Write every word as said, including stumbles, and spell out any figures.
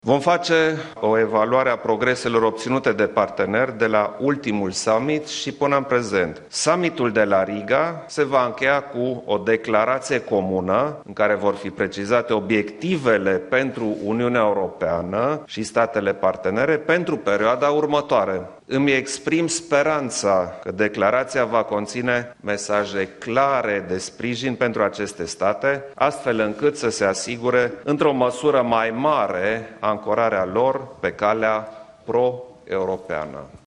Vom face o evaluare a progreselor obținute de parteneri de la ultimul summit și până în prezent. Summitul de la Riga se va încheia cu o declarație comună în care vor fi precizate obiectivele pentru Uniunea Europeană și statele partenere pentru perioada următoare. Îmi exprim speranța că declarația va conține mesaje clare de sprijin pentru aceste state, astfel încât să se asigure într-o măsură mai mare ancorarea lor pe calea pro-europeană.